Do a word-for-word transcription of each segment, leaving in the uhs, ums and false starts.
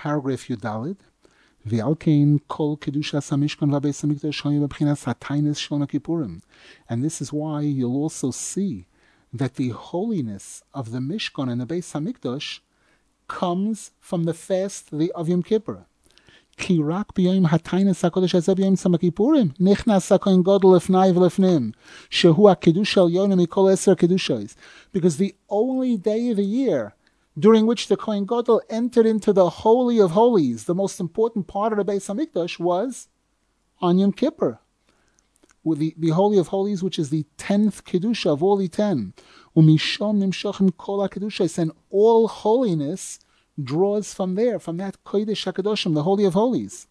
paragraph Yudalid, V'alkein kol kedushas hamishkan v'beis hamikdash hayu b'bchinas hatainis shel Yom Kippurim. And this is why you'll also see that the holiness of the Mishkan and the Beis Hamikdash comes from the fast of Yom Kippur. Ki rak b'yom hatainis hakodesh hazeh b'yom Yom Kippurim nichnas hakohen gadol lefnai v'lefnim shehu hakedusha elyonim mikol eser kedushos. Because the only day of the year during which the Kohen Gadol entered into the Holy of Holies, the most important part of the Beis Hamikdash, was on Yom Kippur. With the, the Holy of Holies, which is the tenth Kedusha of all the ten. Umishom nimshachim kol HaKedushos, and all holiness draws from there, from that Kodesh HaKadoshim, the Holy of Holies.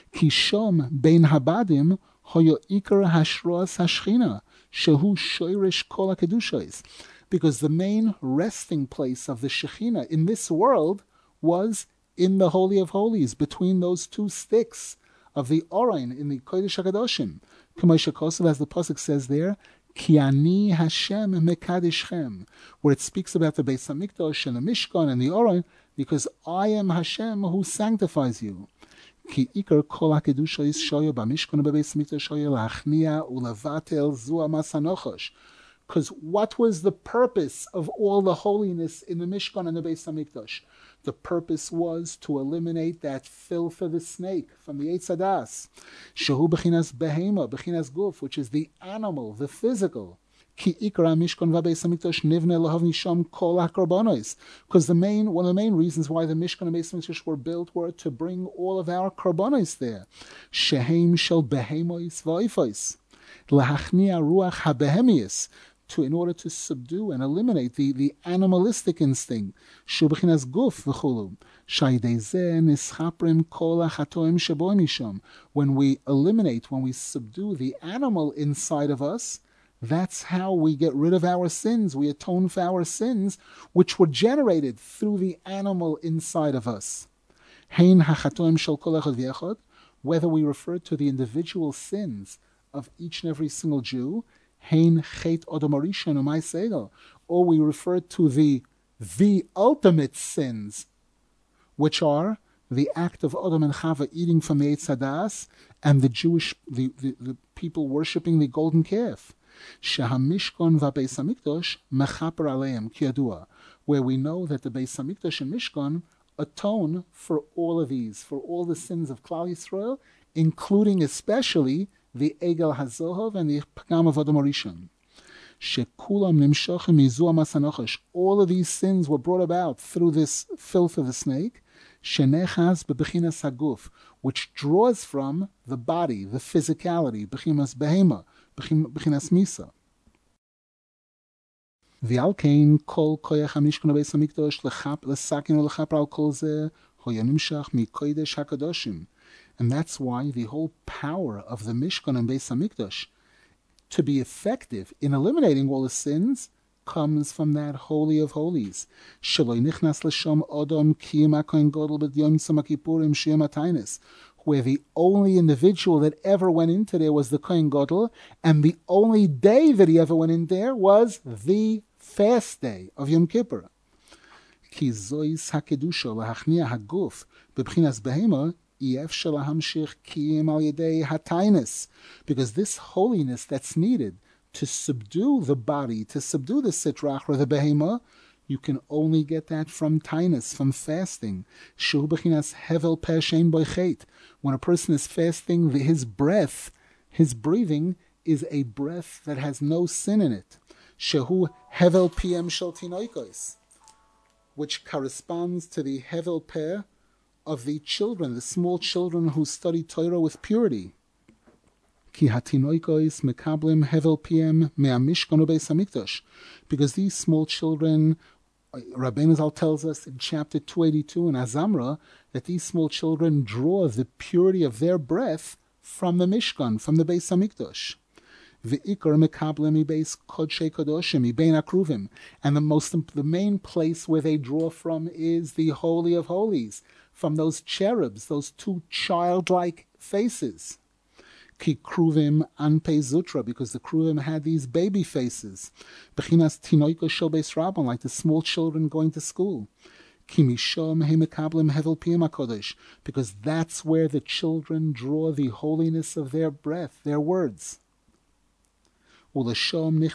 Kishom bein habadim hoyo ikar hashroas hashchina, shehu shoirish kol HaKedushos. Because the main resting place of the Shekhinah in this world was in the Holy of Holies, between those two sticks of the Orain in the Kodesh HaKadoshim. K'moshe Kosev, as the Pasuk says there, Ki ani Hashem mekadishchem, where it speaks about the Beis Hamikdash and the Mishkan and the Orain, because I am Hashem who sanctifies you. Ki ikar kol hakedusha is shoyo b'Mishkan u'b'Beis Hamikdash shoyo lachnia u'levatel zu amas hanochosh. Because what was the purpose of all the holiness in the Mishkan and the Beis Hamikdash? The purpose was to eliminate that filth of the snake from the Eitz Hadas. Shehu b'chinas behema, b'chinas guf, which is the animal, the physical. Ki ikra Mishkan v'Beis Hamikdash nivne lahav nisham kol hakarbanos. Because the main, one of the main reasons why the Mishkan and Beis Hamikdash were built were to bring all of our karbanos there. Shehem shel behemois v'oifos. Lahachnia ruach habehemius, to in order to subdue and eliminate the, the animalistic instinct. Shubachinas guf v'chulu. Shaydezeh nischaprim kol hachatoim shebo misham. When we eliminate, when we subdue the animal inside of us, that's how we get rid of our sins. We atone for our sins, which were generated through the animal inside of us. Hein hachatoim shel kol echad v'echad. Whether we refer to the individual sins of each and every single Jew, Hein chet Adam Harishon u'may segel, or we refer to the the ultimate sins, which are the act of Adam and Chava eating from the Eitz Hadas and the Jewish the, the, the people worshipping the golden calf. Shehamishkon v'Beis Hamikdash mechaper aleim kiyadua, where we know that the Beis Hamikdash and Mishkan atone for all of these, for all the sins of Klal Yisrael, including especially the Egel HaZohav and the Pagam of Adam Harishon. Shekulam nimshachim mizu amas hanochosh. All of these sins were brought about through this filth of the snake. Shenechaz bebechinas haguf, which draws from the body, the physicality, bechinas behema, bechinas misa. V'alkein kol koyach hamishkan beis hamikdash lechap lesakin u'lechapra al kol zeh hoya nimshach mikodesh hakadoshim. And that's why the whole power of the Mishkan and Beis Hamikdash to be effective in eliminating all the sins comes from that Holy of Holies. Where the only individual that ever went into there was the Kohen Gadol, and the only day that he ever went in there was the fast day of Yom Kippur. Because this holiness that's needed to subdue the body, to subdue the sitrach or the behema, you can only get that from tainus, from fasting. When a person is fasting, his breath, his breathing is a breath that has no sin in it. Shehu hevel piem shel tinoikos, which corresponds to the hevel peh of the children, the small children who study Torah with purity. Ki hatinoikos mekablim hevel piem me'amishkan u'beis hamikdash. Because these small children, Rabbeinu Zal tells us in chapter two eighty-two in Azamra, that these small children draw the purity of their breath from the Mishkan, from the Beis Hamikdash. V'ikar mekablim ibeis kodshei kodoshim ibein akruvim. And the most, the main place where they draw from is the Holy of Holies, from those cherubs, those two childlike faces. Ki kruvim anpei zutra, because the kruvim had these baby faces. Bechinas tinoiko shel beis rabban, like the small children going to school. Because that's where the children draw the holiness of their breath, their words. And that's where the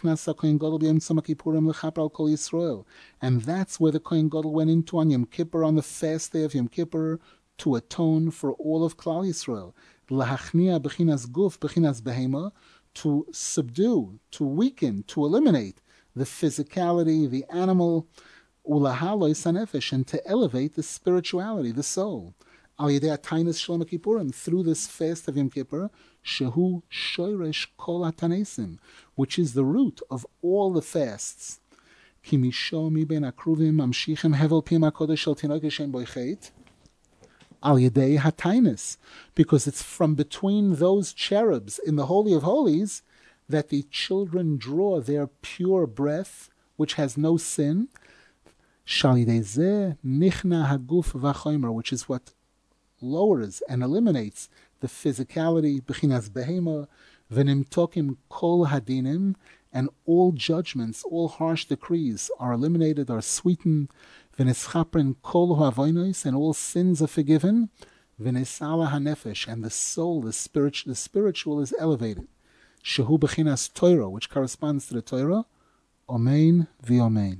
Kohen Gadol went into on Yom Kippur, on the fast day of Yom Kippur, to atone for all of Klal Yisrael. To subdue, to weaken, to eliminate the physicality, the animal, and to elevate the spirituality, the soul. Through this fast of Yom Kippur, shehu shoresh kol hatanesim, which is the root of all the fasts. Al Yedei Hatainis, because it's from between those cherubs in the Holy of Holies that the children draw their pure breath, which has no sin, Shalidezeh Nichna Haguf Vachomer, which is what lowers and eliminates the physicality, Bechinas Behema, Venimtokim Kol Hadinim, and all judgments, all harsh decrees are eliminated, are sweetened. V'neschaprin kol ha'avonos, and all sins are forgiven. V'nesala hanefesh, and the soul, the spirit, the spiritual is elevated. Shehu bechinas Torah, which corresponds to the Torah. Amen v'amen.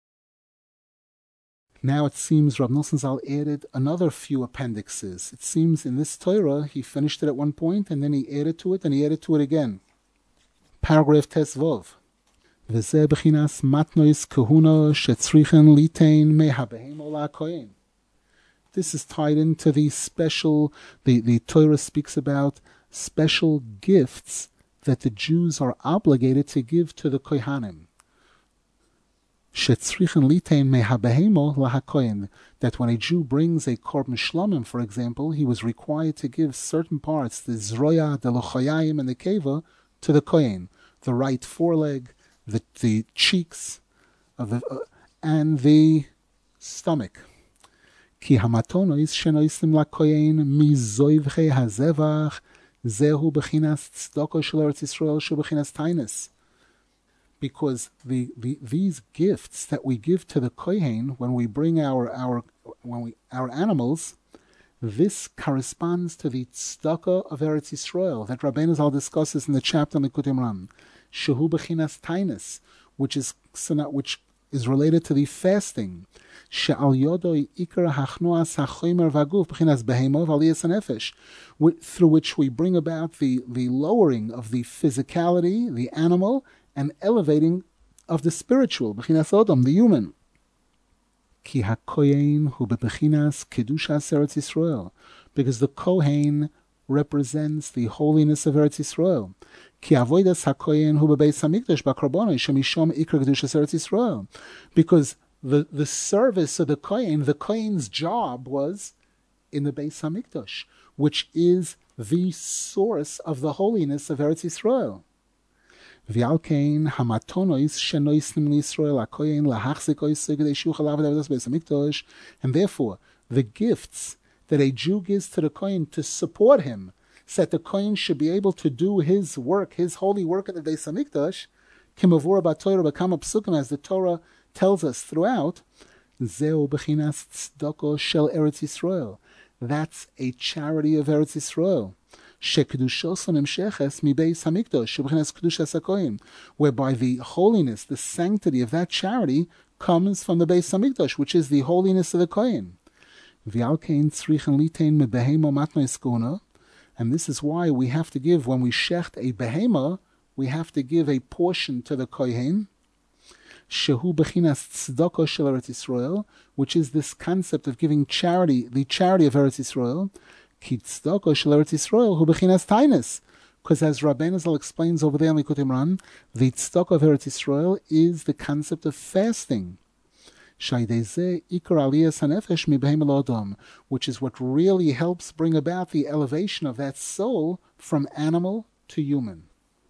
Now it seems Rav Nosson Zal added another few appendixes. It seems in this Torah he finished it at one point, and then he added to it, and he added to it again. Paragraph Tesvov. V'zeh bechinas matnois kahuna shetzrichen litein mehabehem ola kohen. This is tied into the special, the, the Torah speaks about special gifts that the Jews are obligated to give to the Kohanim. Shetzrichen litein mehabehemo lahakohen. That when a Jew brings a korban shlomim, for example, he was required to give certain parts, the zroya, the lochayim, and the keva, to the kohen. The right foreleg, the, the cheeks, of the, uh, and the stomach. Ki hamatonos shenoisim lakoyen mizoivche hazevach zehu bechinas tzedakah shel Eretz Yisrael shu bechinas tainus. Because the, the these gifts that we give to the kohen when we bring our our when we our animals, this corresponds to the tzedakah of Eretz Yisrael that Rabbeinu Zal discusses in the chapter Likutei Moharan. Shehu bechinas tainus, which is which is related to the fasting. She'al yodoi ikar hachnoas hachomer vaguf bechinas behemo v'aliyas hanefesh, through which we bring about the, the lowering of the physicality, the animal, and elevating of the spiritual, bechinas odom, the human. Ki hakohen hu bebechinas kedushas Eretz Yisrael, because the kohen represents the holiness of Eretz Yisrael. Ki avodas hakohen hu bebeis hamikdash bakrabonai shemishom ikar kedushas Eretz Yisrael, because the the service of the kohen, the kohen's job was in the Beis Hamikdash, which is the source of the holiness of Eretz Yisrael. V'alkein hamatonos shenoisnim liYisrael hakohen lahachzik oisei kedei shuchal avad avodas Beis Hamikdash, and therefore the gifts that a Jew gives to the kohen to support him, so that the kohen should be able to do his work, his holy work at the Beis Hamikdash, kimavura b'Torah b'kama psukim, as the Torah tells us throughout, zeu bechinas tzedakah shel Eretz Yisrael. That's a charity of Eretz Yisrael. Shekedushosan imsheches mi Beis Hamikdash shebechinas kedushas hakohen, whereby the holiness, the sanctity of that charity comes from the Beis Hamikdash, which is the holiness of the kohen. V'alkein tzrichen litein mebehema matnos kuna, and this is why we have to give, when we shecht a behema, we have to give a portion to the kohen. Shehu bechinas tzedakah shel Eretz Yisrael, which is this concept of giving charity, the charity of Eretz Yisrael. Ki tzedakah shel Eretz Yisrael hu bechinas tainus, because as Rabbeinu Zal explains over there in Likutei Moharan, the tzedakah of Eretz Yisrael is the concept of fasting. Shaydezeh ikar aliyas hanefesh mi behem el adam, which is what really helps bring about the elevation of that soul from animal to human.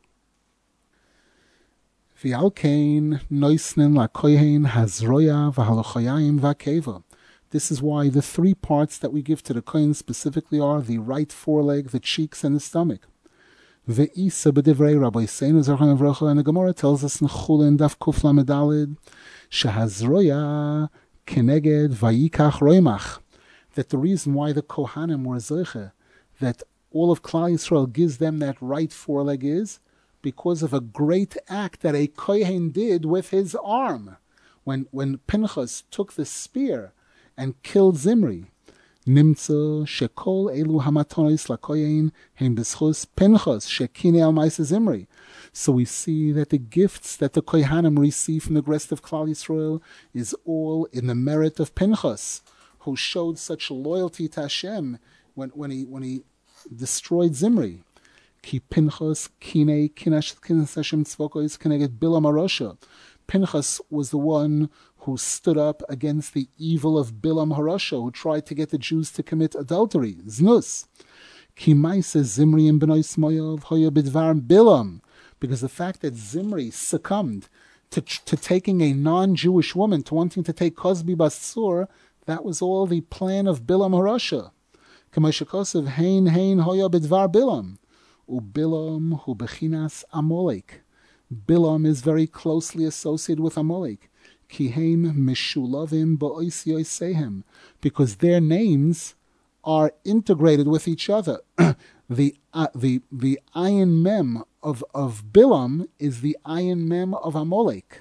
V'alkein noisnin lakohen hazroya v'halochayim v'akeva. This is why the three parts that we give to the kohen specifically are the right foreleg, the cheeks, and the stomach. Ve'isa b'divrei Rabbi Seinu Zerchan Avrocha, and the Gemara tells us in Chulin Daf Kuf Lamed Daled, shehazroya Keneged vayikach roimach, that the reason why the Kohanim were zoche, that all of Klal Yisrael gives them that right foreleg is because of a great act that a Kohen did with his arm. When when Pinchas took the spear and killed Zimri, Nimtza shekol elu hamatonis lakoyin hem b'schus Pinchas shekine al ma'aseh Zimri. So we see that the gifts that the Kohanim receive from the rest of Klal Yisrael is all in the merit of Pinchas, who showed such loyalty to Hashem when, when he when he destroyed Zimri. Ki Pinchas kine kinash kinas Hashem tzvokos keneged Bilam harosha. Pinchas was the one who stood up against the evil of Bilam harosha, who tried to get the Jews to commit adultery, znus. Ki ma'aseh Zimri and b'nai Smoyov hoya b'dvar Bilam. Because the fact that Zimri succumbed to, to taking a non-Jewish woman, to wanting to take Cosbi Basur, that was all the plan of Bilam harosha. Kamashakosov hein hein hoya b'dvar Bilam. U Bilam hu bechinas Amalek. Bilam is very closely associated with Amalek. Kihem mishulavim ba'ois yosehem. Because their names are integrated with each other. the uh, the the ayin mem of of Bilam is the ayin mem of Amalek.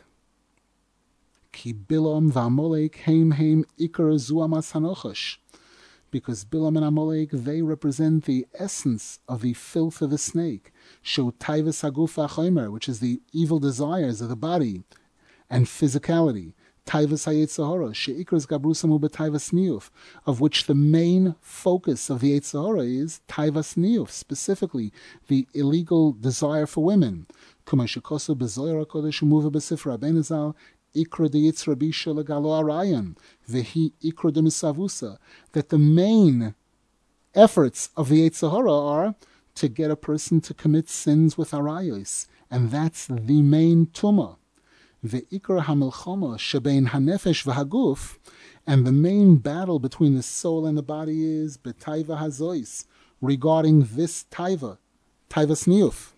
Ki Bilam v'Amalek heim heim ikar zuamas hanochash. Because Bilam and Amalek, they represent the essence of the filth of the snake. Show taivas haguf v'achomer, which is the evil desires of the body and physicality. Taivas hayetzer hara, sheikras gabrusam ubetaivas niyuf, of which the main focus of the yetzer hara is taivas niyuf, specifically the illegal desire for women. Kumashikosu bezoyer hakodesh umuva besifra Rabbeinu Zal, ikra de yitzra bisha legalo arayan, vehi ikra de misavusa, that the main efforts of the yetzer hara are to get a person to commit sins with arayos, and that's the main tumah. The ikar hamilchama shebein hanefesh v'haguf, and the main battle between the soul and the body is betaiva hazois, regarding this taiva, taiva sniyuf.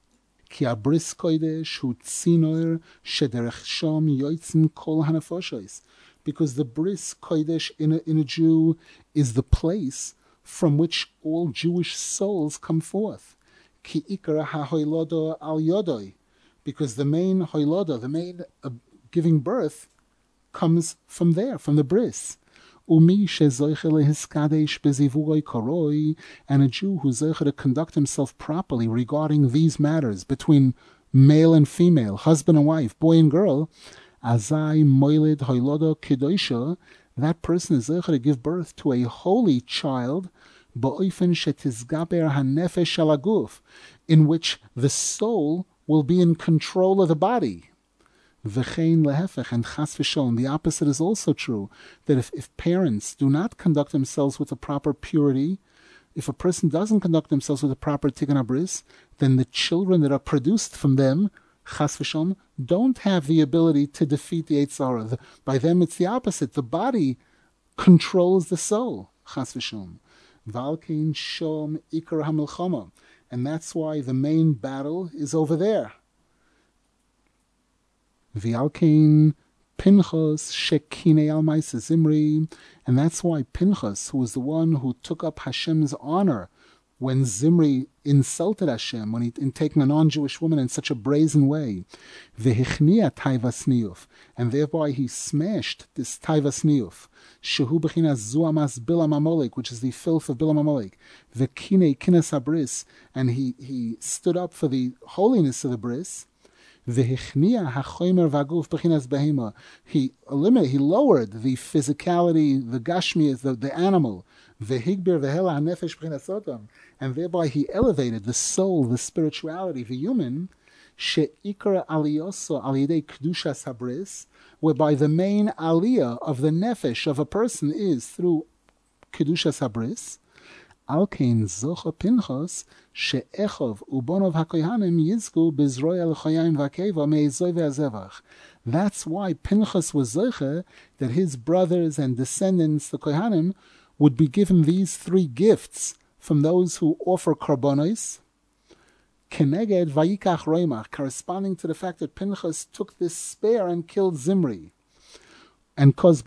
Ki abris kodesh hu tzinoir shederech sham yoitzin kol hanefoshes, because the bris kodesh in a, in a Jew is the place from which all Jewish souls come forth. Ki ikar hahoilodo al yodoi, because the main hoiloda, the main uh, giving birth, comes from there, from the bris. Umi shezoiche lehiskadesh bezivugoi koroi, and a Jew who's zoiche to conduct himself properly regarding these matters between male and female, husband and wife, boy and girl, azai moilid hoiloda kedoisha, that person is zoiche to give birth to a holy child, ba'oifen shetizgaber hanefesh alaguf, in which the soul will be in control of the body. V'chein lehefech, and chas v'sholom, the opposite is also true, that if, if parents do not conduct themselves with the proper purity, if a person doesn't conduct themselves with the proper tikkun abris, then the children that are produced from them, chas v'sholom, don't have the ability to defeat the yetzer hara. By them it's the opposite. The body controls the soul, chas v'sholom. V'alkein shom ikar hamilchama. And that's why the main battle is over there. V'alkein Pinchas shekine al ma'aseh Zimri, and that's why Pinchas, who was the one who took up Hashem's honor when Zimri insulted Hashem, when he in taking a non-Jewish woman in such a brazen way, v'hichnia taivas niyuf, and thereby he smashed this taivas niyuf, shehu b'chinas zuamas Bilam Amalek, which is the filth of Bilam Amalek, v'kine kinas habris, and he he stood up for the holiness of the bris. V'hichnia hachomer v'aguf b'chinas behema, he eliminated, he lowered the physicality, the gashmi, the the animal. V'higbir v'hela hanefesh b'chinas sodom, and thereby he elevated the soul, the spirituality, the human, she'ikar aliyoso al yidei kedushas habris, whereby the main aliyah of the nefesh of a person is through kedushas habris. Alkein zocha Pinchas she'echov ubonov hakohanim yizku bezroi al chayim v'akeva me'ezoi ve'azevach. That's why Pinchas was zocha that his brothers and descendants, the kohanim, would be given these three gifts from those who offer karbonos, keneged vayikach roimach, corresponding to the fact that Pinchas took this spear and killed Zimri and Cosbi.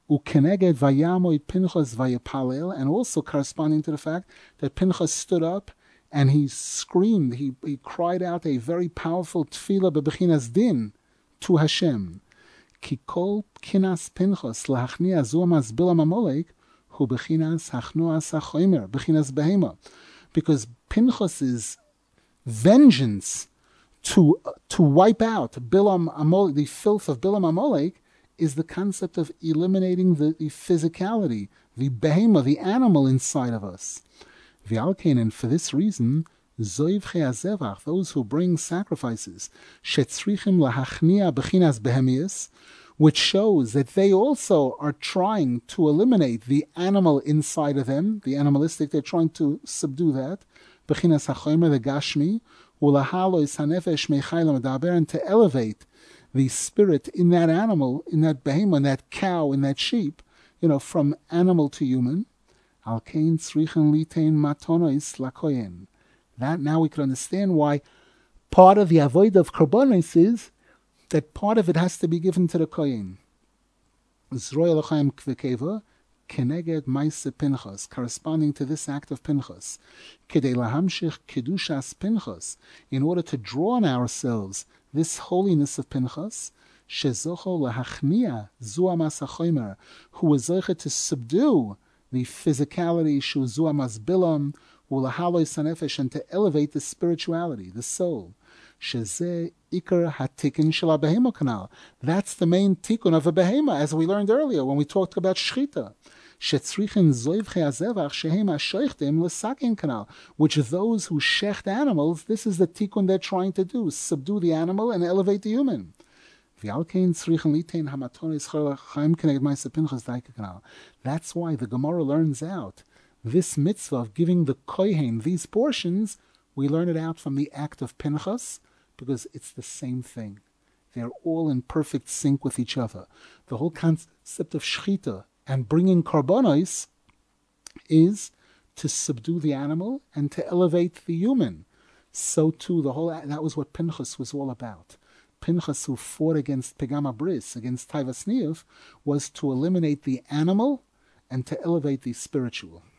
Ukeneged vayamoid Pinchas vayapalel, and also corresponding to the fact that Pinchas stood up and he screamed, he, he cried out a very powerful tefillah bebechinas din to Hashem. Ki kol kinas Pinchas lahachnia zuamas bilam amolek hu bechinas hachnuas hachoimer bechinas behema, because Pinchas's vengeance to to wipe out Bilam Amalek, the filth of Bilam Amalek, is the concept of eliminating the, the physicality, the behema, the animal inside of us. V'alkein, and for this reason, zoivchei hazevach, those who bring sacrifices, shetzrichim lahachnia bechinas behemias, which shows that they also are trying to eliminate the animal inside of them, the animalistic, they're trying to subdue that, bechinas hachomer, the gashmi, ulahalois hanefesh mechayla medaber, and to elevate the spirit in that animal, in that behemoth, in that cow, in that sheep, you know, from animal to human. Alkein tzrichen litein matonos lakoyen. That now we can understand why part of the avoid of karbonos is that part of it has to be given to the kohen. Zroy Elochaim kvekeva keneged maise Pinchas, corresponding to this act of Pinchas. Kedei lahamshich kedushas Pinchas, in order to draw on ourselves this holiness of Pinchas, shezocho lahachnia zuamas hachomer, who was zeicha to subdue the physicality, shu zuamas bilam, ulahalois hanefesh, and to elevate the spirituality, the soul. Shezeh ikar hatikin shel behema kanal. That's the main tikkun of a behema, as we learned earlier when we talked about shchita. Shetzrichen zoivchei hazevach shehem hashoichtim lesakin kanal, which those who shecht animals, this is the tikkun they're trying to do, subdue the animal and elevate the human. That's why the Gemara learns out this mitzvah of giving the kohen these portions. We learn it out from the act of Pinchas, because it's the same thing. They're all in perfect sync with each other. The whole concept of shchita and bringing karbonos is to subdue the animal and to elevate the human. So too, the whole that was what Pinchas was all about. Pinchas, who fought against Pegama Bris, against Taivas Niyuv, was to eliminate the animal and to elevate the spiritual.